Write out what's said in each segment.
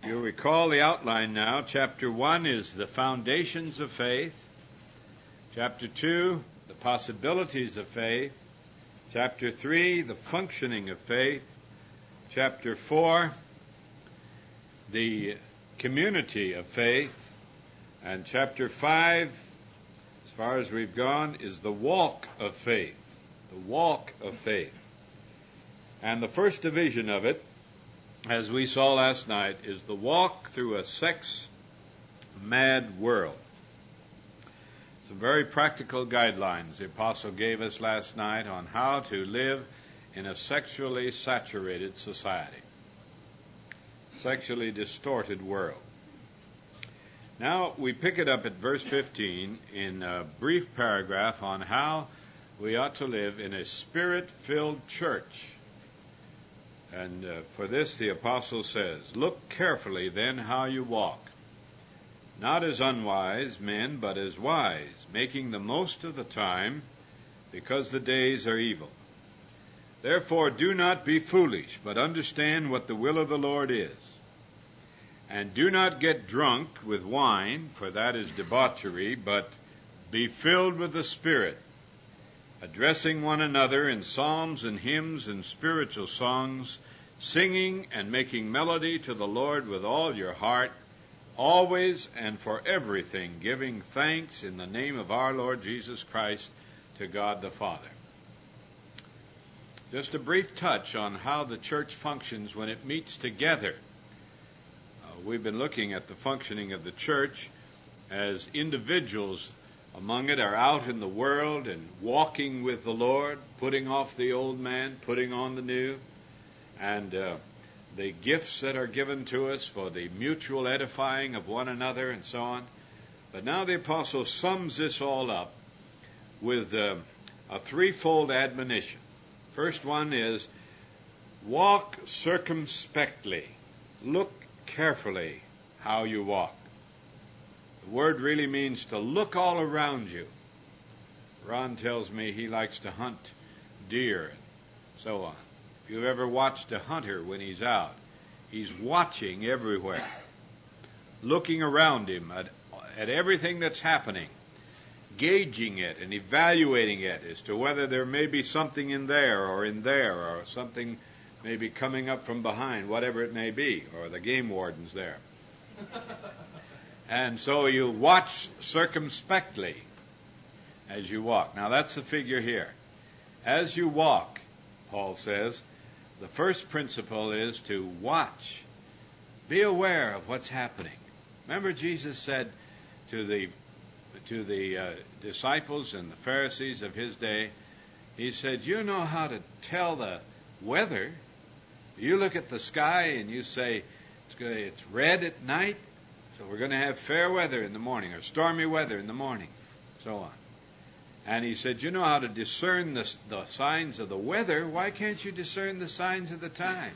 You'll recall the outline now. Chapter 1 is the foundations of faith. Chapter 2, the possibilities of faith. Chapter 3, the functioning of faith. Chapter 4, the community of faith. And chapter 5, as far as we've gone, is the walk of faith. The walk of faith. And the first division of it, as we saw last night, is the walk through a sex-mad world. Some very practical guidelines the apostle gave us last night on how to live in a sexually saturated society, sexually distorted world. Now we pick it up at verse 15 in a brief paragraph on how we ought to live in a spirit-filled church. And for this the apostle says, "Look carefully then how you walk, not as unwise men, but as wise, making the most of the time, because the days are evil. Therefore do not be foolish, but understand what the will of the Lord is. And do not get drunk with wine, for that is debauchery, but be filled with the Spirit, addressing one another in psalms and hymns and spiritual songs, singing and making melody to the Lord with all your heart, always and for everything giving thanks in the name of our Lord Jesus Christ to God the Father." Just a brief touch on how the church functions when it meets together. We've been looking at the functioning of the church as individuals among it are out in the world and walking with the Lord, putting off the old man, putting on the new, and the gifts that are given to us for the mutual edifying of one another and so on. But now the apostle sums this all up with a threefold admonition. First one is, walk circumspectly. Look carefully how you walk. The word really means to look all around you. Ron tells me he likes to hunt deer and so on. If you've ever watched a hunter when he's out, he's watching everywhere, looking around him at everything that's happening, gauging it and evaluating it as to whether there may be something in there, or something maybe coming up from behind, whatever it may be, or the game warden's there. And so you watch circumspectly as you walk. Now that's the figure here. As you walk, Paul says, the first principle is to watch. Be aware of what's happening. Remember Jesus said to the disciples and the Pharisees of his day, he said, you know how to tell the weather. You look at the sky and you say, it's red at night, so we're going to have fair weather in the morning, or stormy weather in the morning, so on. And he said, you know how to discern the signs of the weather. Why can't you discern the signs of the times?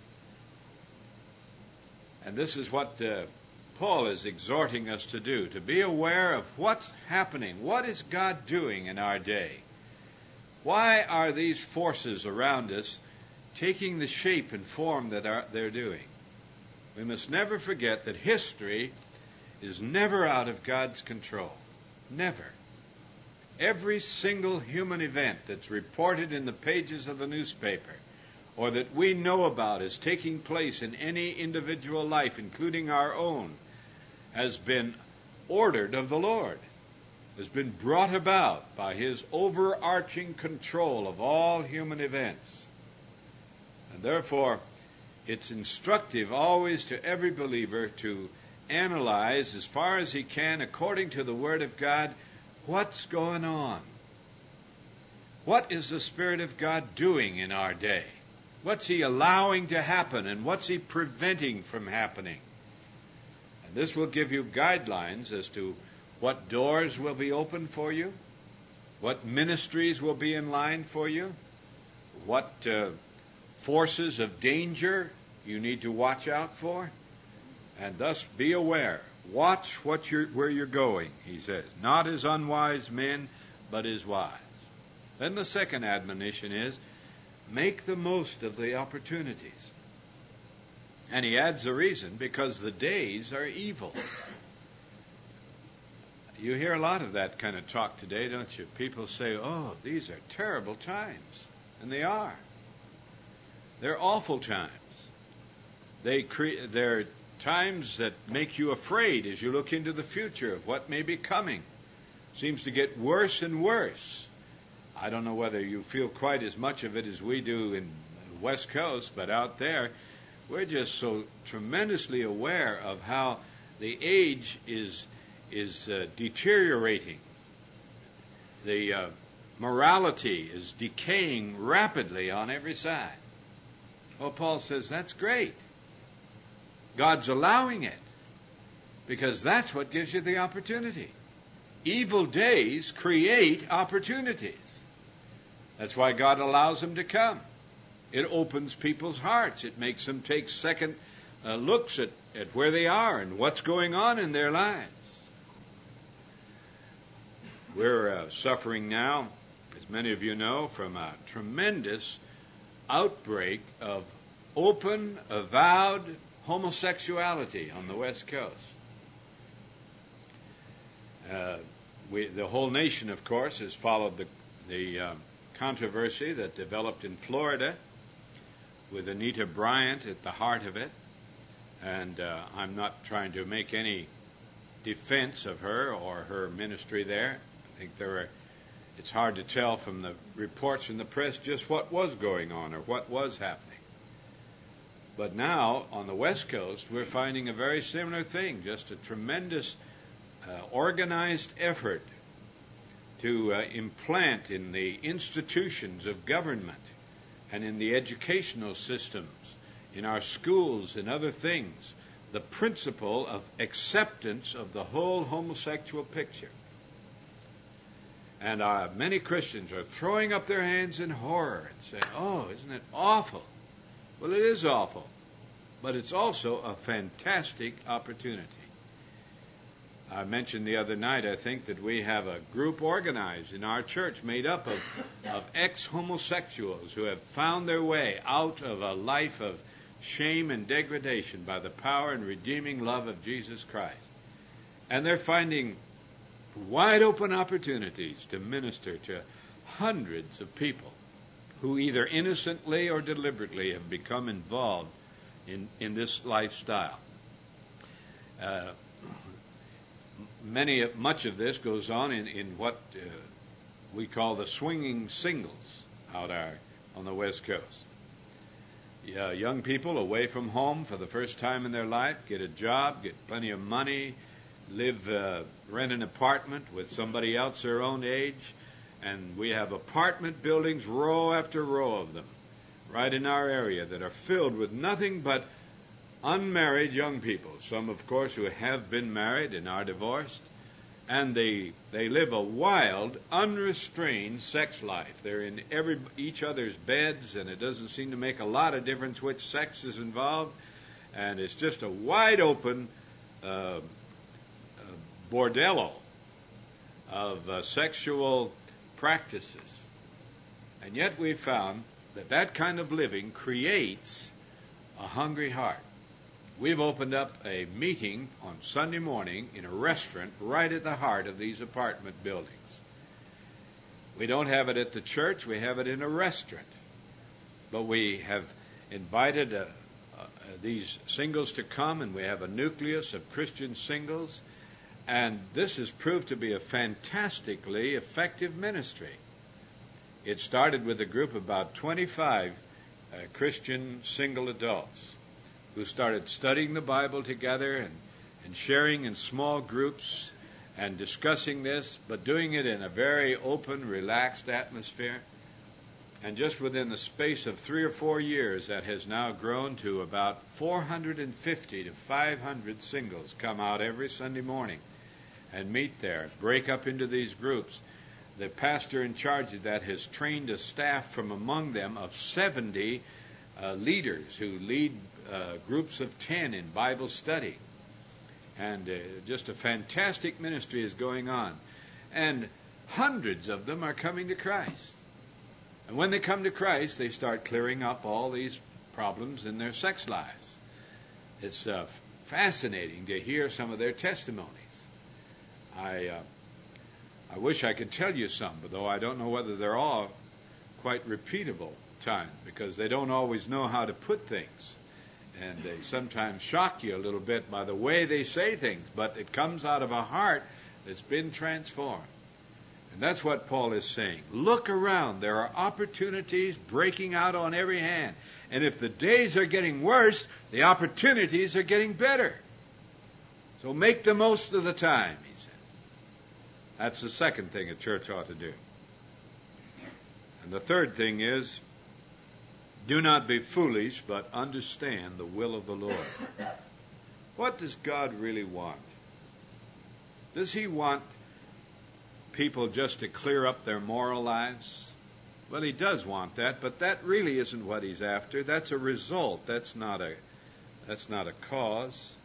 And this is what Paul is exhorting us to do, to be aware of what's happening. What is God doing in our day? Why are these forces around us taking the shape and form that they're doing? We must never forget that history is never out of God's control. Never. Every single human event that's reported in the pages of the newspaper or that we know about as taking place in any individual life, including our own, has been ordered of the Lord, has been brought about by His overarching control of all human events. And therefore, it's instructive always to every believer to analyze as far as he can, according to the Word of God, what's going on. What is the Spirit of God doing in our day? What's He allowing to happen, and what's He preventing from happening? And this will give you guidelines as to what doors will be open for you, what ministries will be in line for you, what forces of danger you need to watch out for, and thus be aware. Watch where you're going, he says. Not as unwise men, but as wise. Then the second admonition is, make the most of the opportunities. And he adds a reason, because the days are evil. You hear a lot of that kind of talk today, don't you? People say, oh, these are terrible times. And they are. They're awful times. They're times that make you afraid as you look into the future of what may be coming. Seems to get worse and worse. I don't know whether you feel quite as much of it as we do in the West Coast, but out there, we're just so tremendously aware of how the age is deteriorating. The morality is decaying rapidly on every side. Well, Paul says that's great. God's allowing it because that's what gives you the opportunity. Evil days create opportunities. That's why God allows them to come. It opens people's hearts. It makes them take second looks at where they are and what's going on in their lives. We're suffering now, as many of you know, from a tremendous outbreak of open, avowed homosexuality on the West Coast. The whole nation, of course, has followed the controversy that developed in Florida with Anita Bryant at the heart of it. And I'm not trying to make any defense of her or her ministry there. I think it's hard to tell from the reports in the press just what was going on or what was happening. But now, on the West Coast, we're finding a very similar thing, just a tremendous organized effort to implant in the institutions of government and in the educational systems, in our schools and other things, the principle of acceptance of the whole homosexual picture. And many Christians are throwing up their hands in horror and saying, oh, isn't it awful? Well, it is awful, but it's also a fantastic opportunity. I mentioned the other night, I think, that we have a group organized in our church made up of ex-homosexuals who have found their way out of a life of shame and degradation by the power and redeeming love of Jesus Christ. And they're finding wide open opportunities to minister to hundreds of people who either innocently or deliberately have become involved in this lifestyle. Much of this goes on in what we call the swinging singles out on the West Coast. Young people away from home for the first time in their life, get a job, get plenty of money, rent an apartment with somebody else their own age, and we have apartment buildings, row after row of them, right in our area that are filled with nothing but unmarried young people. Some, of course, who have been married and are divorced, and they live a wild, unrestrained sex life. They're in each other's beds, and it doesn't seem to make a lot of difference which sex is involved, and it's just a wide open bordello of sexual practices. And yet we found that kind of living creates a hungry heart. We've opened up a meeting on Sunday morning in a restaurant right at the heart of these apartment buildings. We don't have it at the church, we have it in a restaurant. But we have invited these singles to come, and we have a nucleus of Christian singles. And this has proved to be a fantastically effective ministry. It started with a group of about 25 Christian single adults who started studying the Bible together and sharing in small groups and discussing this, but doing it in a very open, relaxed atmosphere. And just within the space of 3 or 4 years, that has now grown to about 450 to 500 singles come out every Sunday morning and meet there, break up into these groups. The pastor in charge of that has trained a staff from among them of 70 leaders who lead groups of 10 in Bible study. And just a fantastic ministry is going on. And hundreds of them are coming to Christ. And when they come to Christ, they start clearing up all these problems in their sex lives. It's fascinating to hear some of their testimonies. I wish I could tell you some, but though I don't know whether they're all quite repeatable time, because they don't always know how to put things. And they sometimes shock you a little bit by the way they say things, but it comes out of a heart that's been transformed. And that's what Paul is saying. Look around. There are opportunities breaking out on every hand. And if the days are getting worse, the opportunities are getting better. So make the most of the time, he says. That's the second thing a church ought to do. And the third thing is, do not be foolish, but understand the will of the Lord. What does God really want? Does he want people just to clear up their moral lives? Well, he does want that, but that really isn't what he's after. That's a result. That's not a cause.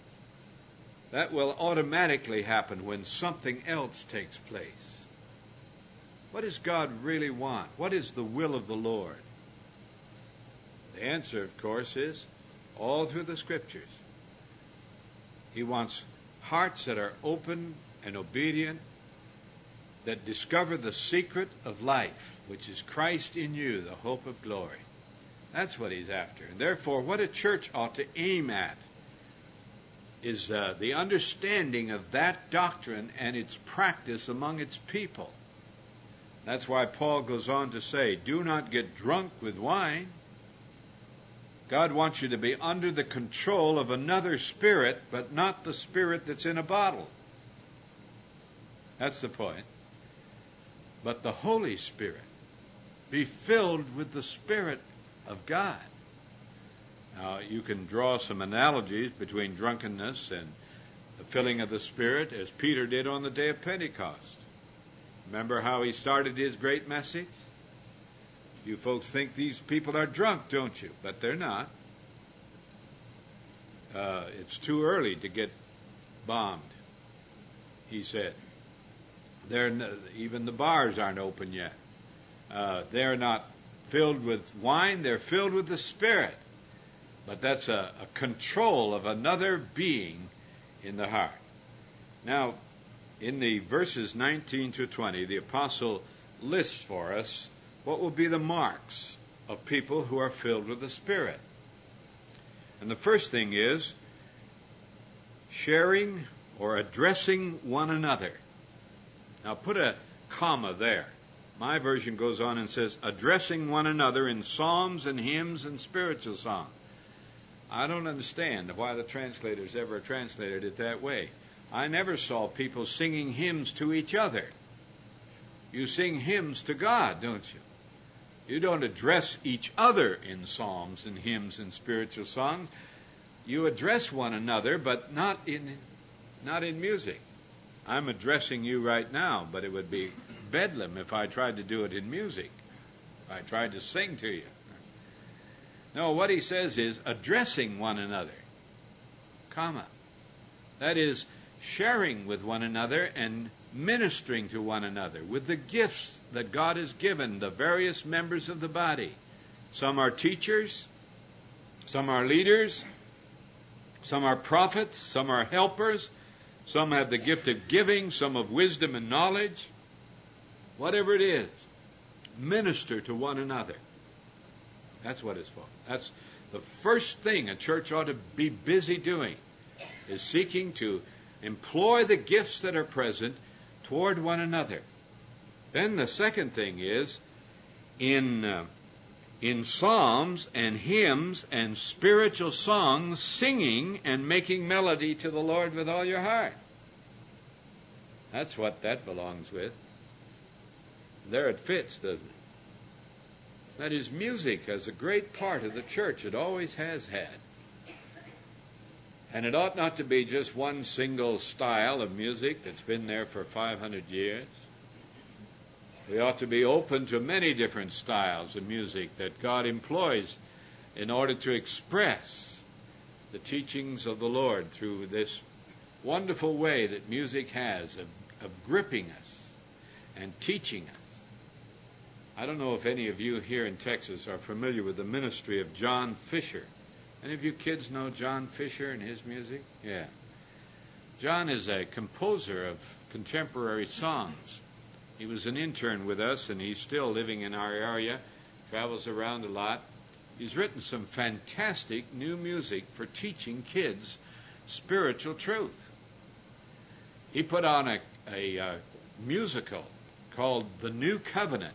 That will automatically happen when something else takes place. What does God really want? What is the will of the Lord? The answer, of course, is all through the Scriptures. He wants hearts that are open and obedient, that discover the secret of life, which is Christ in you, the hope of glory. That's what he's after. And therefore, what a church ought to aim at is the understanding of that doctrine and its practice among its people. That's why Paul goes on to say, do not get drunk with wine. God wants you to be under the control of another spirit, but not the spirit that's in a bottle. That's the point. But the Holy Spirit. Be filled with the Spirit of God. Now, you can draw some analogies between drunkenness and the filling of the Spirit, as Peter did on the day of Pentecost. Remember how he started his great message? You folks think these people are drunk, don't you? But they're not. It's too early to get bombed, he said. Even the bars aren't open yet. They're not filled with wine, they're filled with the Spirit. But that's a control of another being in the heart. Now, in the verses 19 to 20, the apostle lists for us what will be the marks of people who are filled with the Spirit. And the first thing is sharing or addressing one another. Now put a comma there. My version goes on and says, addressing one another in psalms and hymns and spiritual songs. I don't understand why the translators ever translated it that way. I never saw people singing hymns to each other. You sing hymns to God, don't you? You don't address each other in psalms and hymns and spiritual songs. You address one another, but not in music. I'm addressing you right now, but it would be bedlam if I tried to do it in music. If I tried to sing to you. No, what he says is addressing one another, comma. That is sharing with one another and ministering to one another with the gifts that God has given the various members of the body. Some are teachers, some are leaders, some are prophets, some are helpers, some have the gift of giving, some of wisdom and knowledge. Whatever it is, minister to one another. That's what it's for. That's the first thing a church ought to be busy doing, is seeking to employ the gifts that are present toward one another. Then the second thing is in psalms and hymns and spiritual songs, singing and making melody to the Lord with all your heart. That's what that belongs with. There it fits, doesn't it? That is, music as a great part of the church. It always has had. And it ought not to be just one single style of music that's been there for 500 years. We ought to be open to many different styles of music that God employs in order to express the teachings of the Lord through this wonderful way that music has of gripping us and teaching us. I don't know if any of you here in Texas are familiar with the ministry of John Fisher Any of you kids know John Fisher and his music? Yeah. John is a composer of contemporary songs. He was an intern with us, and he's still living in our area, travels around a lot. He's written some fantastic new music for teaching kids spiritual truth. He put on a musical called The New Covenant.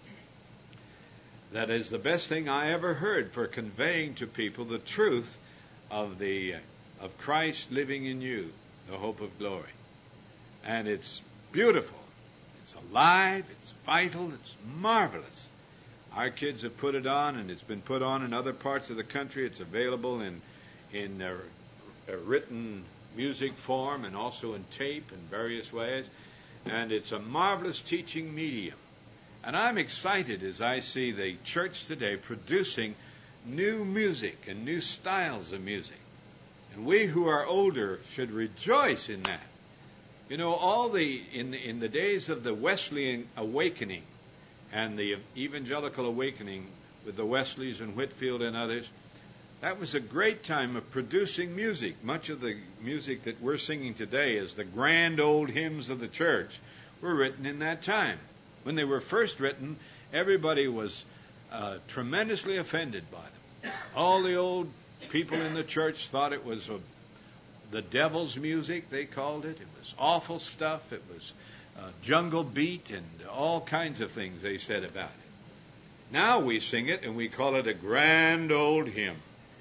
That is the best thing I ever heard for conveying to people the truth of Christ living in you, the hope of glory. And it's beautiful. It's alive. It's vital. It's marvelous. Our kids have put it on, and it's been put on in other parts of the country. It's available in a written music form and also in tape in various ways. And it's a marvelous teaching medium. And I'm excited as I see the church today producing new music and new styles of music. And we who are older should rejoice in that. You know, in the days of the Wesleyan awakening and the evangelical awakening with the Wesleys and Whitefield and others, that was a great time of producing music. Much of the music that we're singing today is the grand old hymns of the church were written in that time. When they were first written, everybody was tremendously offended by them. All the old people in the church thought it was the devil's music, they called it. It was awful stuff. It was jungle beat and all kinds of things they said about it. Now we sing it and we call it a grand old hymn.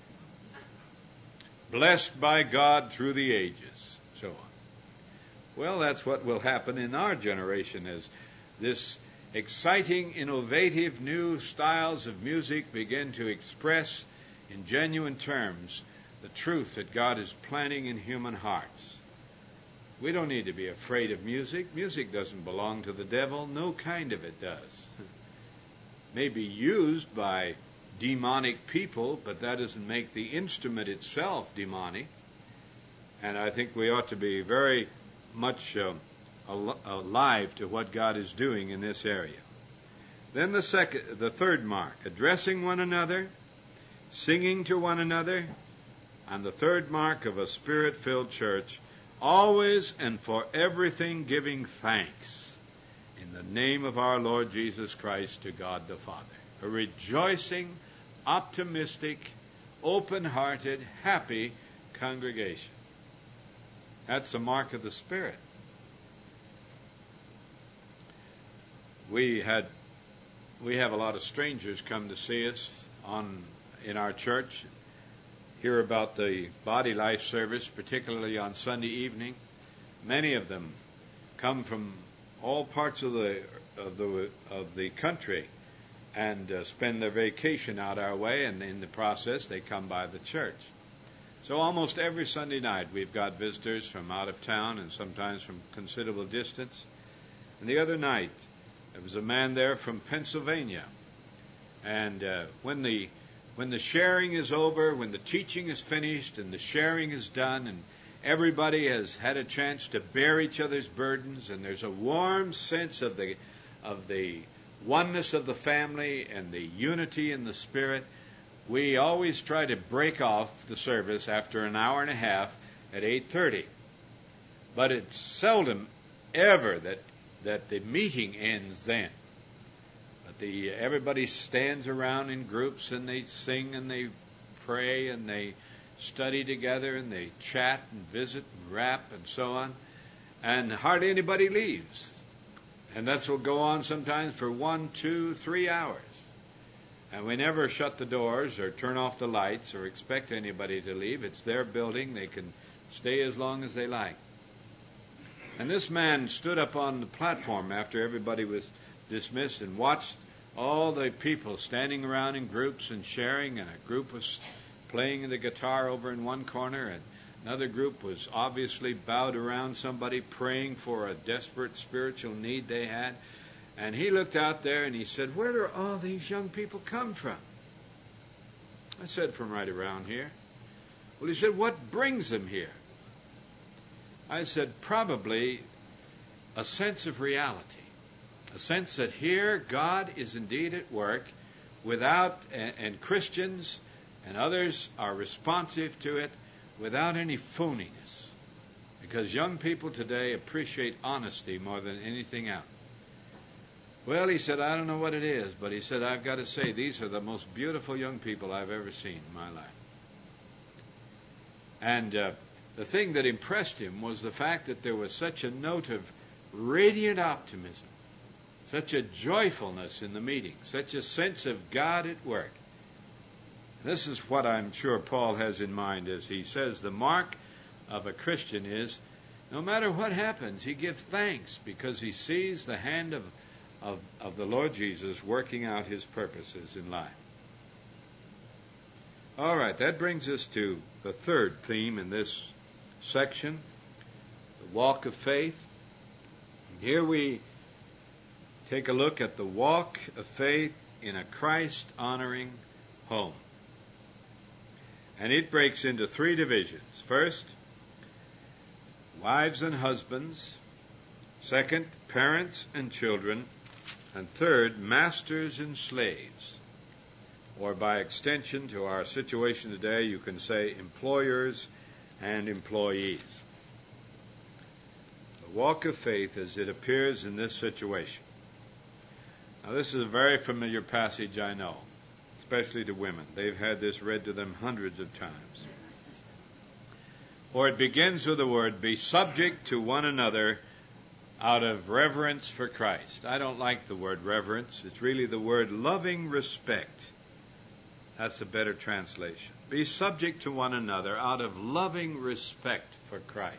Blessed by God through the ages, so on. Well, that's what will happen in our generation as this exciting, innovative, new styles of music begin to express in genuine terms the truth that God is planting in human hearts. We don't need to be afraid of music. Music doesn't belong to the devil. No kind of it does. It may be used by demonic people, but that doesn't make the instrument itself demonic. And I think we ought to be very much alive to what God is doing in this area. Then the third mark, addressing one another, singing to one another, and the third mark of a Spirit-filled church, always and for everything giving thanks in the name of our Lord Jesus Christ to God the Father. A rejoicing, optimistic, open-hearted, happy congregation. That's the mark of the Spirit. We have a lot of strangers come to see us in our church, hear about the Body Life service, particularly on Sunday evening. Many of them come from all parts of the country and spend their vacation out our way, and in the process they come by the church. So almost every Sunday night we've got visitors from out of town and sometimes from considerable distance. And the other night there was a man there from Pennsylvania, and when the sharing is over, when the teaching is finished and the sharing is done and everybody has had a chance to bear each other's burdens and there's a warm sense of the oneness of the family and the unity in the Spirit, we always try to break off the service after an hour and a half at 8:30. But it's seldom ever that the meeting ends then. But everybody stands around in groups and they sing and they pray and they study together and they chat and visit and rap and so on. And hardly anybody leaves. And that will go on sometimes for 1, 2, 3 hours. And we never shut the doors or turn off the lights or expect anybody to leave. It's their building. They can stay as long as they like. And this man stood up on the platform after everybody was dismissed and watched all the people standing around in groups and sharing, and a group was playing the guitar over in one corner, and another group was obviously bowed around somebody praying for a desperate spiritual need they had. And he looked out there and he said, "Where do all these young people come from?" I said, "From right around here." Well, he said, "What brings them here?" I said, "Probably a sense of reality. A sense that here God is indeed at work and Christians and others are responsive to it without any phoniness. Because young people today appreciate honesty more than anything else. Well, he said, I don't know what it is, but he said, I've got to say, these are the most beautiful young people I've ever seen in my life. And the thing that impressed him was the fact that there was such a note of radiant optimism, such a joyfulness in the meeting, such a sense of God at work. This is what I'm sure Paul has in mind as he says the mark of a Christian is, no matter what happens, he gives thanks because he sees the hand of the Lord Jesus working out his purposes in life. All right, that brings us to the third theme in this section, the walk of faith. Here we take a look at the walk of faith in a Christ-honoring home. And it breaks into three divisions. First, wives and husbands. Second, parents and children. And third, masters and slaves. Or by extension to our situation today, you can say employers and employees. The walk of faith as it appears in this situation. Now, this is a very familiar passage, I know, especially to women. They've had this read to them hundreds of times. For it begins with the word, be subject to one another out of reverence for Christ. I don't like the word reverence. It's really the word loving respect. That's a better translation. Be subject to one another out of loving respect for Christ.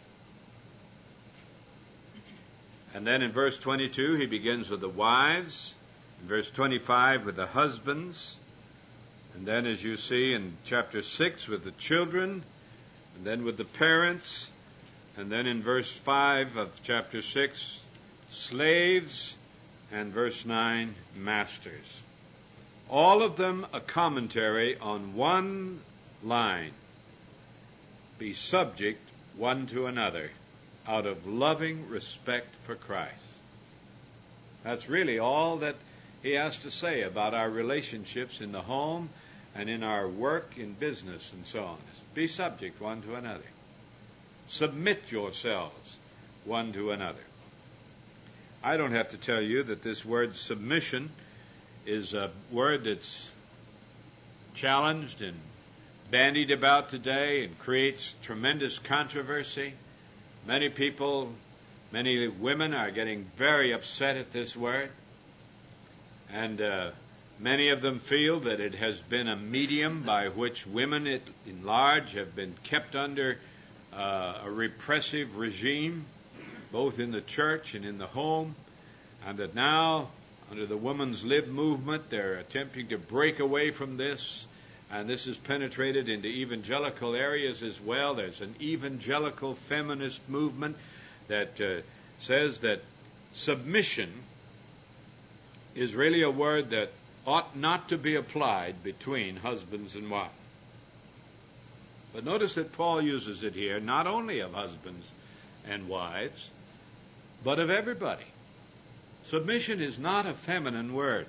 And then in verse 22, he begins with the wives. In verse 25, with the husbands. And then, as you see in chapter 6, with the children. And then with the parents. And then in verse 5 of chapter 6, slaves. And verse 9, masters. All of them a commentary on one line. Be subject one to another out of loving respect for Christ. That's really all that he has to say about our relationships in the home and in our work, in business, and so on. Be subject one to another. Submit yourselves one to another. I don't have to tell you that this word submission is a word that's challenged and bandied about today and creates tremendous controversy. Many people, many women are getting very upset at this word. And many of them feel that it has been a medium by which women in large have been kept under a repressive regime, both in the church and in the home, and that now, under the Women's Lib movement, they're attempting to break away from this, and this has penetrated into evangelical areas as well. There's an evangelical feminist movement that says that submission is really a word that ought not to be applied between husbands and wives. But notice that Paul uses it here not only of husbands and wives, but of everybody. Submission is not a feminine word.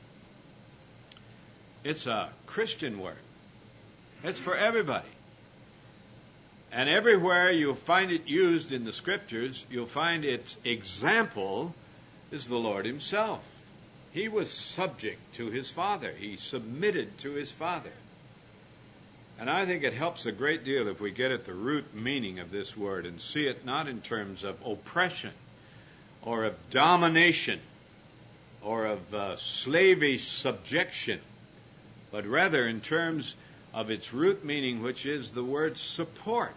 It's a Christian word. It's for everybody. And everywhere you'll find it used in the Scriptures, you'll find its example is the Lord Himself. He was subject to His Father. He submitted to His Father. And I think it helps a great deal if we get at the root meaning of this word and see it not in terms of oppression or of domination or of slavish subjection, but rather in terms of its root meaning, which is the word support.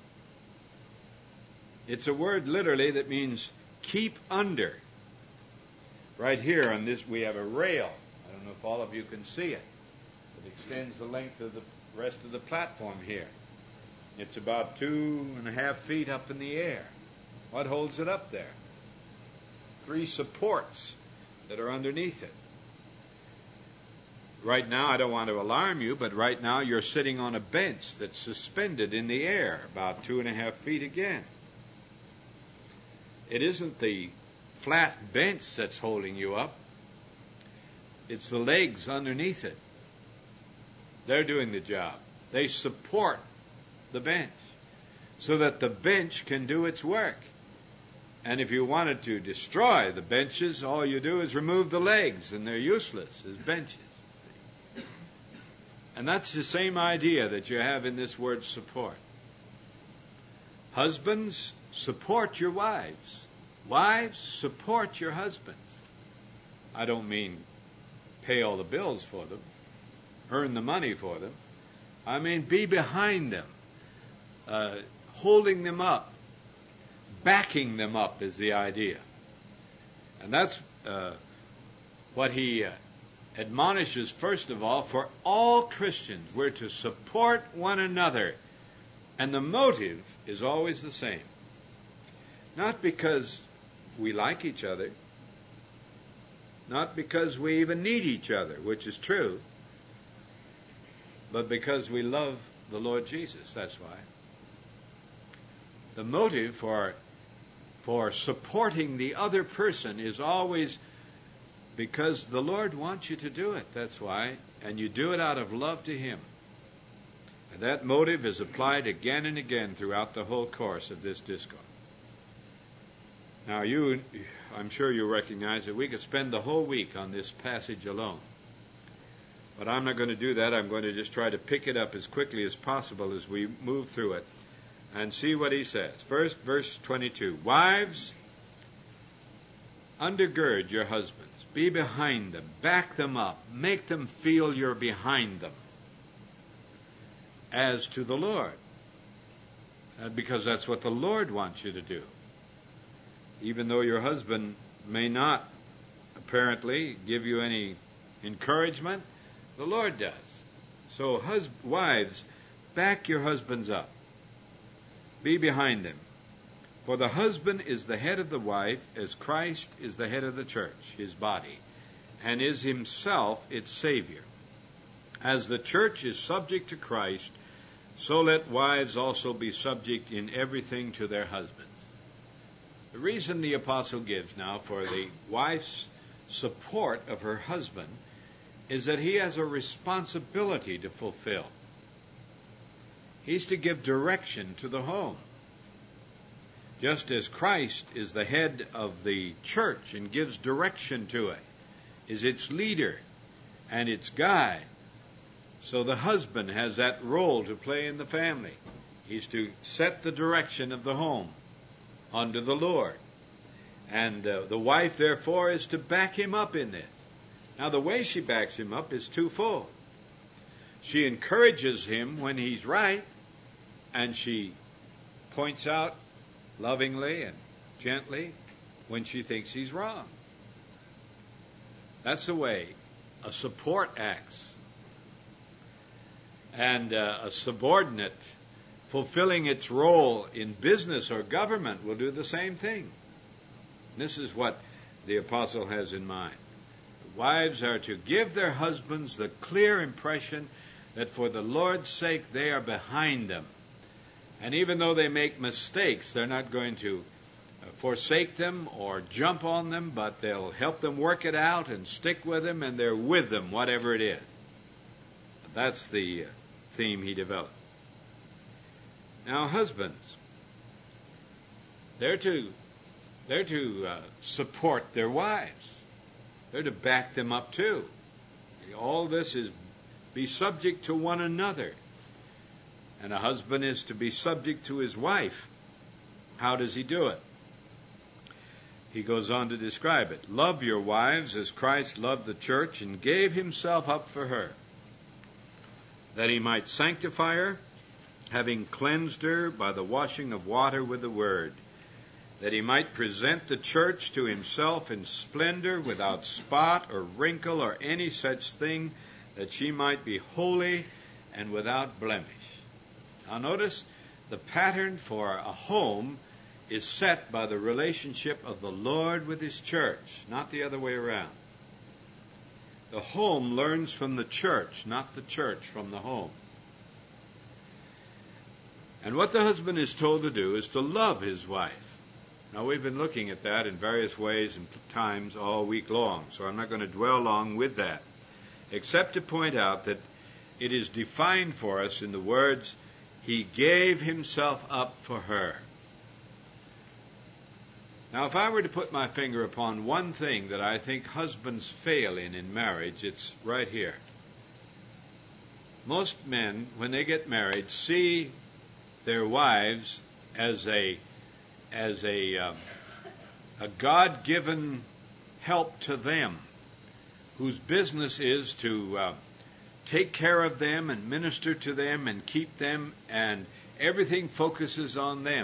It's a word literally that means keep under. Right here on this we have a rail. I don't know if all of you can see it. It extends the length of the rest of the platform here. It's about 2.5 feet up in the air. What holds it up there? 3 supports that are underneath it. Right now, I don't want to alarm you, but right now you're sitting on a bench that's suspended in the air, about 2.5 feet again. It isn't the flat bench that's holding you up. It's the legs underneath it They're doing the job. They support the bench so that the bench can do its work. And if you wanted to destroy the benches, all you do is remove the legs, and they're useless as benches. And that's the same idea that you have in this word support. Husbands, support your wives. Wives, support your husbands. I don't mean pay all the bills for them, earn the money for them. I mean be behind them, holding them up, backing them up is the idea. And that's what he admonishes, first of all, for all Christians. We're to support one another. And the motive is always the same. Not because we like each other, not because we even need each other, which is true, but because we love the Lord Jesus. That's why. The motive for supporting the other person is always because the Lord wants you to do it. That's why. And you do it out of love to Him. And that motive is applied again and again throughout the whole course of this discourse. Now, I'm sure you recognize that we could spend the whole week on this passage alone. But I'm not going to do that. I'm going to just try to pick it up as quickly as possible as we move through it and see what he says. First, verse 22. Wives, undergird your husbands. Be behind them. Back them up. Make them feel you're behind them. As to the Lord. Because that's what the Lord wants you to do. Even though your husband may not apparently give you any encouragement, the Lord does. So wives, back your husbands up. Be behind them. For the husband is the head of the wife, as Christ is the head of the church, his body, and is himself its Savior. As the church is subject to Christ, so let wives also be subject in everything to their husbands. The reason the apostle gives now for the wife's support of her husband is that he has a responsibility to fulfill. He's to give direction to the home. Just as Christ is the head of the church and gives direction to it, is its leader and its guide, so the husband has that role to play in the family. He's to set the direction of the home under the Lord. And the wife, therefore, is to back him up in this. Now, the way she backs him up is twofold. She encourages him when he's right, and she points out lovingly and gently when she thinks he's wrong. That's the way a support acts. And a subordinate fulfilling its role in business or government will do the same thing. This is what the apostle has in mind. Wives are to give their husbands the clear impression that for the Lord's sake they are behind them. And even though they make mistakes, they're not going to forsake them or jump on them, but they'll help them work it out and stick with them, and they're with them, whatever it is. That's the theme he developed. Now, husbands, they're to support their wives. They're to back them up too. All this is be subject to one another. And a husband is to be subject to his wife. How does he do it? He goes on to describe it. Love your wives as Christ loved the church and gave himself up for her, that he might sanctify her, having cleansed her by the washing of water with the word, that he might present the church to himself in splendor, without spot or wrinkle or any such thing, that she might be holy and without blemish. Now notice, the pattern for a home is set by the relationship of the Lord with his church, not the other way around. The home learns from the church, not the church from the home. And what the husband is told to do is to love his wife. Now, we've been looking at that in various ways and times all week long, so I'm not going to dwell long with that, except to point out that it is defined for us in the words, He gave Himself up for her. Now, if I were to put my finger upon one thing that I think husbands fail in marriage, it's right here. Most men, when they get married, see their wives as a God-given help to them, whose business is to take care of them and minister to them and keep them, and everything focuses on them.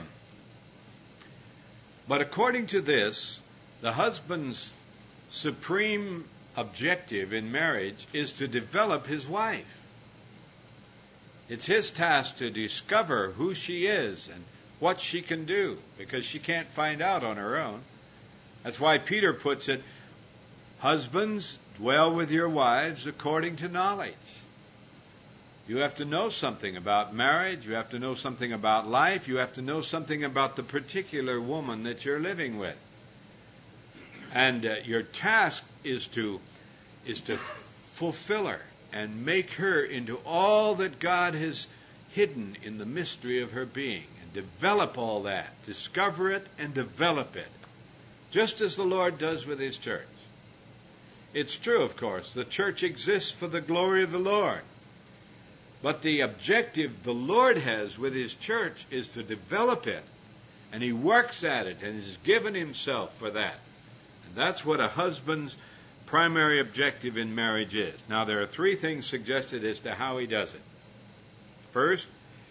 But according to this, the husband's supreme objective in marriage is to develop his wife. It's his task to discover who she is and what she can do, because she can't find out on her own. That's why Peter puts it, husbands, dwell with your wives according to knowledge. You have to know something about marriage. You have to know something about life. You have to know something about the particular woman that you're living with. And your task is to fulfill her and make her into all that God has hidden in the mystery of her being, and develop all that, discover it and develop it, just as the Lord does with His church. It's true, of course, the church exists for the glory of the Lord. But the objective the Lord has with His church is to develop it. And He works at it and has given Himself for that. And that's what a husband's primary objective in marriage is. Now, there are three things suggested as to how he does it. First,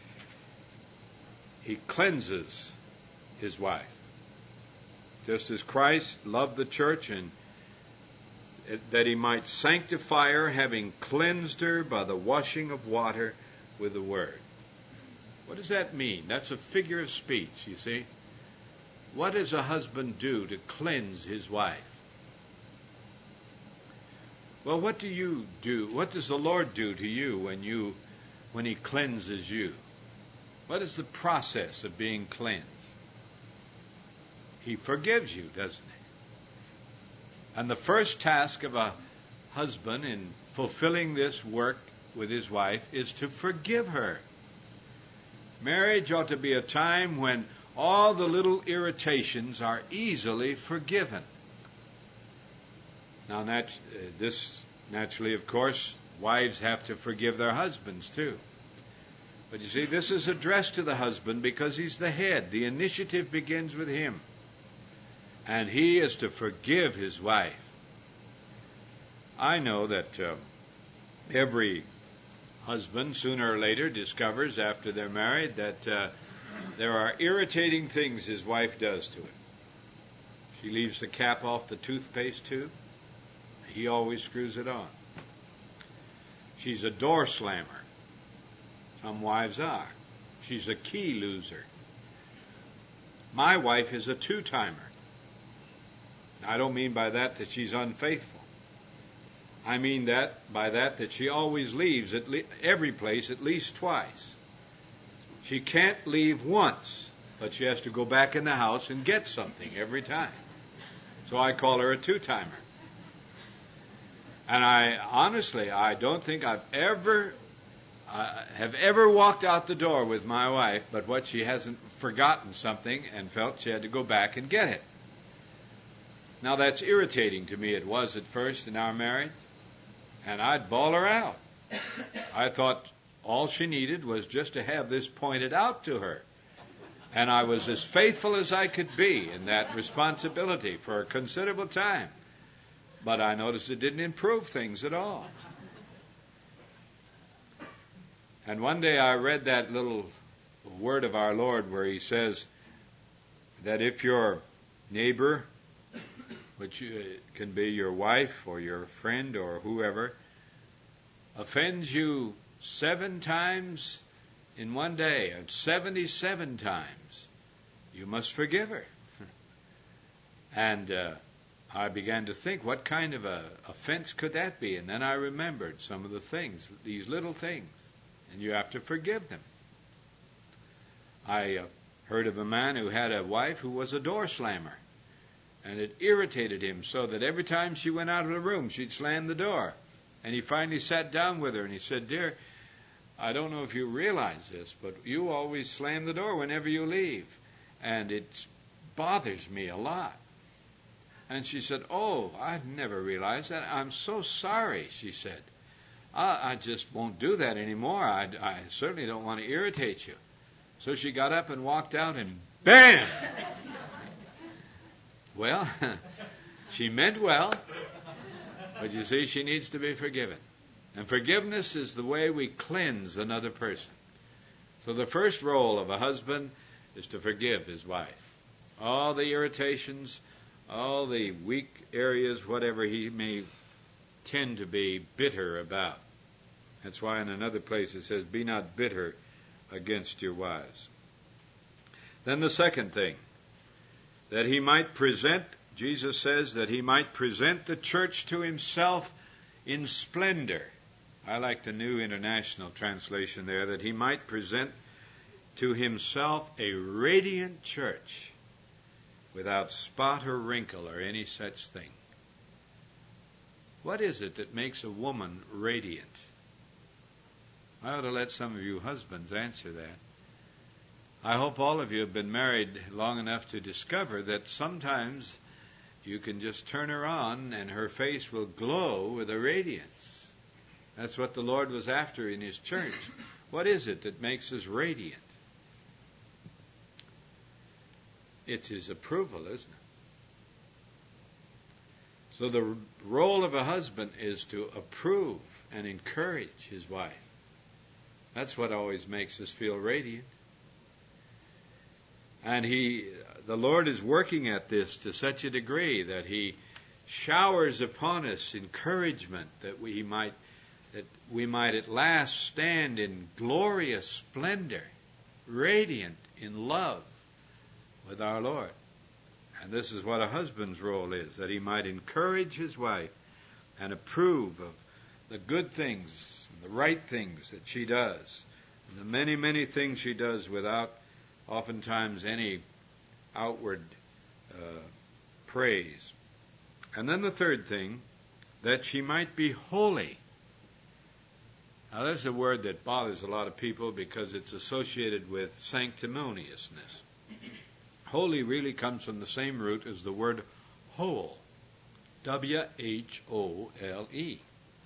he cleanses his wife. Just as Christ loved the church and that He might sanctify her, having cleansed her by the washing of water with the Word. What does that mean? That's a figure of speech, you see. What does a husband do to cleanse his wife? Well, what do you do? What does the Lord do to you when He cleanses you? What is the process of being cleansed? He forgives you, doesn't He? And the first task of a husband in fulfilling this work with his wife is to forgive her. Marriage ought to be a time when all the little irritations are easily forgiven. Now, this naturally, of course, wives have to forgive their husbands too. But you see, this is addressed to the husband because he's the head. The initiative begins with him. And he is to forgive his wife. I know that every husband, sooner or later, discovers after they're married that there are irritating things his wife does to him. She leaves the cap off the toothpaste tube. He always screws it on. She's a door slammer. Some wives are. She's a key loser. My wife is a two-timer. I don't mean by that she's unfaithful. I mean by that she always leaves every place at least twice. She can't leave once, but she has to go back in the house and get something every time. So I call her a two-timer. And I don't think I've ever walked out the door with my wife, but what she hasn't forgotten something and felt she had to go back and get it. Now, that's irritating to me. It was at first in our marriage. And I'd bawl her out. I thought all she needed was just to have this pointed out to her. And I was as faithful as I could be in that responsibility for a considerable time. But I noticed it didn't improve things at all. And one day I read that little word of our Lord where He says that if your neighbor, which can be your wife or your friend or whoever, offends you 7 times in one day, and 77 times, you must forgive her. And I began to think, what kind of a offense could that be? And then I remembered some of the things, these little things, and you have to forgive them. I heard of a man who had a wife who was a door slammer. And it irritated him so that every time she went out of the room, she'd slam the door. And he finally sat down with her and he said, "Dear, I don't know if you realize this, but you always slam the door whenever you leave. And it bothers me a lot. And she said, oh, I'd never realized that. I'm so sorry, she said. I just won't do that anymore. I certainly don't want to irritate you. So she got up and walked out, and bam! Well, she meant well, but you see, she needs to be forgiven. And forgiveness is the way we cleanse another person. So the first role of a husband is to forgive his wife. All the irritations, all the weak areas, whatever he may tend to be bitter about. That's why in another place it says, be not bitter against your wives. Then the second thing, that he might present, Jesus says, that he might present the church to himself in splendor. I like the New International Translation there, that he might present to himself a radiant church without spot or wrinkle or any such thing. What is it that makes a woman radiant? I ought to let some of you husbands answer that. I hope all of you have been married long enough to discover that sometimes you can just turn her on and her face will glow with a radiance. That's what the Lord was after in his church. What is it that makes us radiant? It's his approval, isn't it? So the role of a husband is to approve and encourage his wife. That's what always makes us feel radiant. And the Lord is working at this to such a degree that he showers upon us encouragement that we might at last stand in glorious splendor, radiant in love with our Lord. And this is what a husband's role is, that he might encourage his wife and approve of the good things, the right things that she does, and the many, many things she does without oftentimes any outward praise. And then the third thing, that she might be holy. Now there's a word that bothers a lot of people because it's associated with sanctimoniousness. Holy really comes from the same root as the word whole. W-H-O-L-E.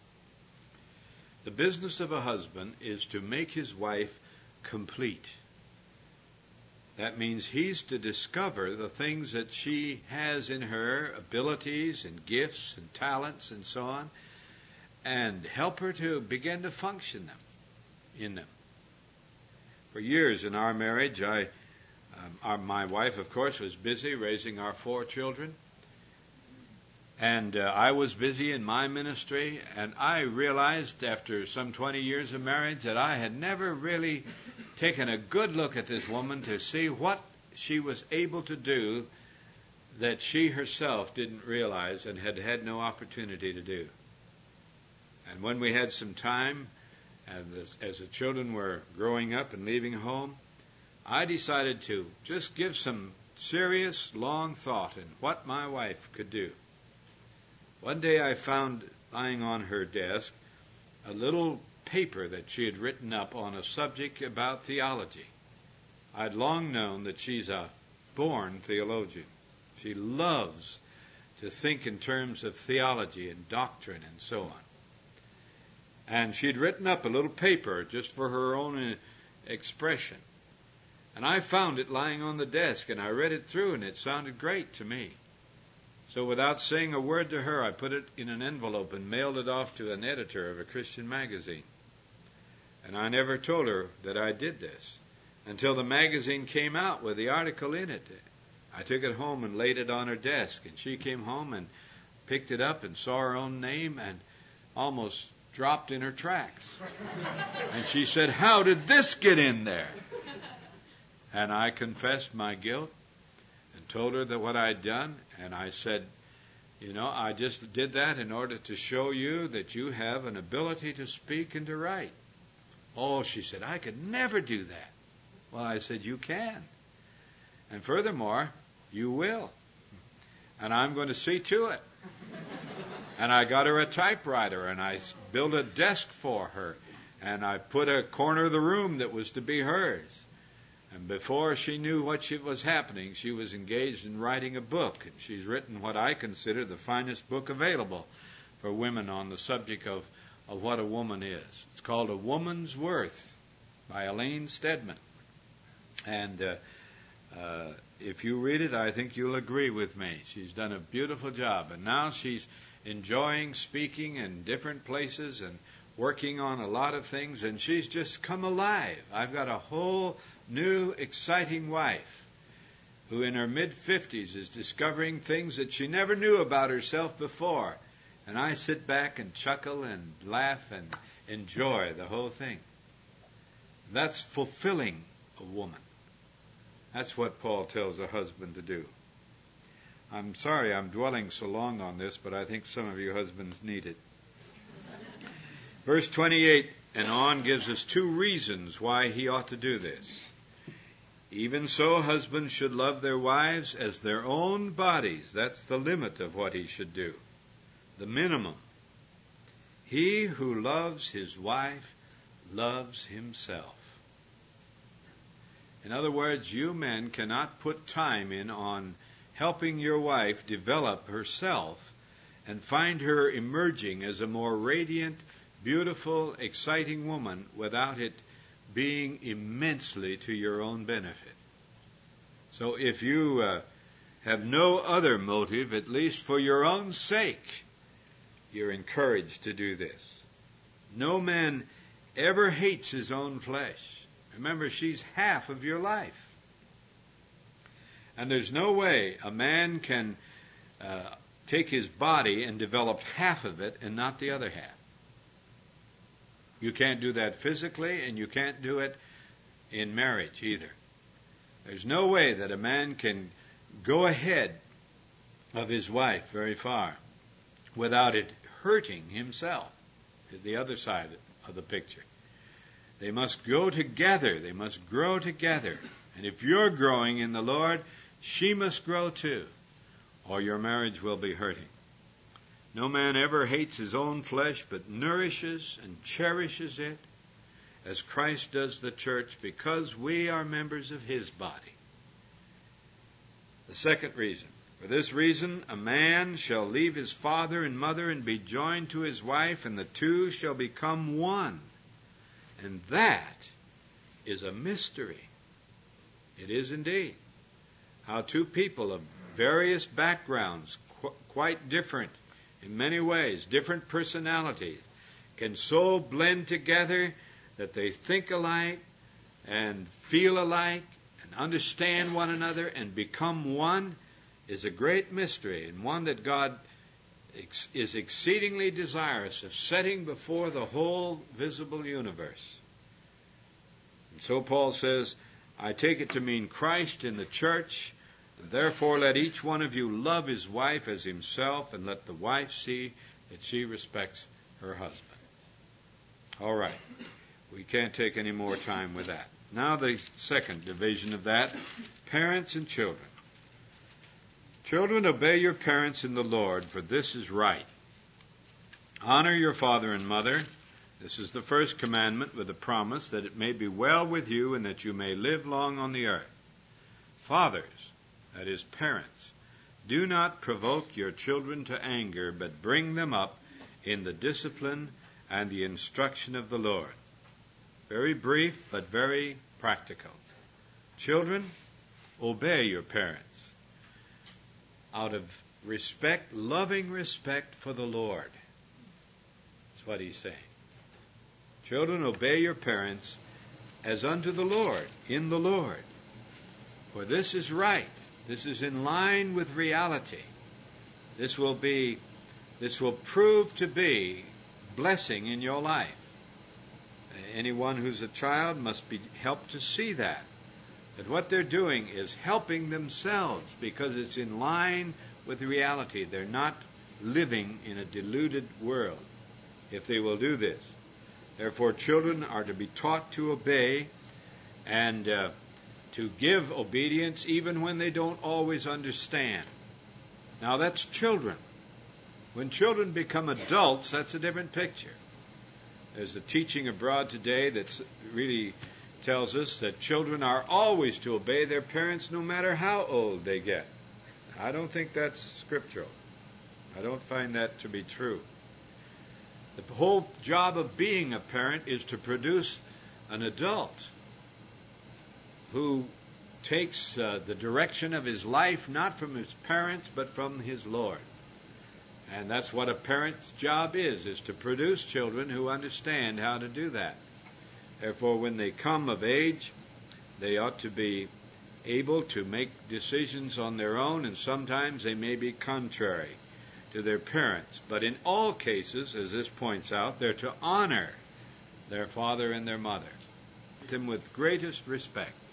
The business of a husband is to make his wife complete. That means he's to discover the things that she has in her, abilities and gifts and talents and so on, and help her to begin to function in them. For years in our marriage, my wife, of course, was busy raising our 4 children, and I was busy in my ministry, and I realized after some 20 years of marriage that I had never really taken a good look at this woman to see what she was able to do that she herself didn't realize and had had no opportunity to do. And when we had some time, and as the children were growing up and leaving home, I decided to just give some serious, long thought in what my wife could do. One day I found lying on her desk a little paper that she had written up on a subject about theology. I'd long known that she's a born theologian. She loves to think in terms of theology and doctrine and so on. And she'd written up a little paper just for her own expression. And I found it lying on the desk, and I read it through, and it sounded great to me. So without saying a word to her, I put it in an envelope and mailed it off to an editor of a Christian magazine. And I never told her that I did this until the magazine came out with the article in it. I took it home and laid it on her desk, and she came home and picked it up and saw her own name and almost dropped in her tracks. And she said, "How did this get in there?" And I confessed my guilt and told her that what I'd done. And I said, I just did that in order to show you that you have an ability to speak and to write. Oh, she said, I could never do that. Well, I said, you can. And furthermore, you will. And I'm going to see to it. And I got her a typewriter, and I built a desk for her. And I put a corner of the room that was to be hers. And before she knew what was happening, she was engaged in writing a book. And she's written what I consider the finest book available for women on the subject of what a woman is. It's called A Woman's Worth by Elaine Stedman. And if you read it, I think you'll agree with me. She's done a beautiful job. And now she's enjoying speaking in different places and working on a lot of things. And she's just come alive. I've got a whole new, exciting wife who in her mid-50s is discovering things that she never knew about herself before. And I sit back and chuckle and laugh and enjoy the whole thing. That's fulfilling a woman. That's what Paul tells a husband to do. I'm sorry I'm dwelling so long on this, but I think some of you husbands need it. Verse 28 and on gives us two reasons why he ought to do this. Even so, husbands should love their wives as their own bodies. That's the limit of what he should do. The minimum. He who loves his wife loves himself. In other words, you men cannot put time in on helping your wife develop herself and find her emerging as a more radiant, beautiful, exciting woman without it being immensely to your own benefit. So if you have no other motive, at least for your own sake, you're encouraged to do this. No man ever hates his own flesh. Remember, she's half of your life. And there's no way a man can take his body and develop half of it and not the other half. You can't do that physically, and you can't do it in marriage either. There's no way that a man can go ahead of his wife very far without it hurting himself, the other side of the picture. They must go together. They must grow together. And if you're growing in the Lord, she must grow too, or your marriage will be hurting. No man ever hates his own flesh, but nourishes and cherishes it, as Christ does the church, because we are members of his body. The second reason. For this reason, a man shall leave his father and mother and be joined to his wife, and the two shall become one. And that is a mystery. It is indeed. How two people of various backgrounds, quite different in many ways, different personalities, can so blend together that they think alike and feel alike and understand one another and become one is a great mystery, and one that God is exceedingly desirous of setting before the whole visible universe. And so Paul says, I take it to mean Christ in the church. Therefore, let each one of you love his wife as himself, and let the wife see that she respects her husband. All right. We can't take any more time with that. Now the second division of that, parents and children. Children, obey your parents in the Lord, for this is right. Honor your father and mother. This is the first commandment with a promise that it may be well with you and that you may live long on the earth. Fathers, that is parents, do not provoke your children to anger, but bring them up in the discipline and the instruction of the Lord. Very brief, but very practical. Children, obey your parents out of respect, loving respect for the Lord. That's what he's saying. Children, obey your parents as unto the Lord, in the Lord. For this is right. This is in line with reality. This will prove to be blessing in your life. Anyone who's a child must be helped to see that what they're doing is helping themselves because it's in line with reality. They're not living in a deluded world if they will do this. Therefore, children are to be taught to obey and to give obedience even when they don't always understand. Now, that's children. When children become adults, that's a different picture. There's a teaching abroad today that really tells us that children are always to obey their parents no matter how old they get. I don't think that's scriptural. I don't find that to be true. The whole job of being a parent is to produce an adult who takes the direction of his life not from his parents but from his Lord. And that's what a parent's job is to produce children who understand how to do that. Therefore, when they come of age, they ought to be able to make decisions on their own, and sometimes they may be contrary to their parents. But in all cases, as this points out, they're to honor their father and their mother, treat them with greatest respect.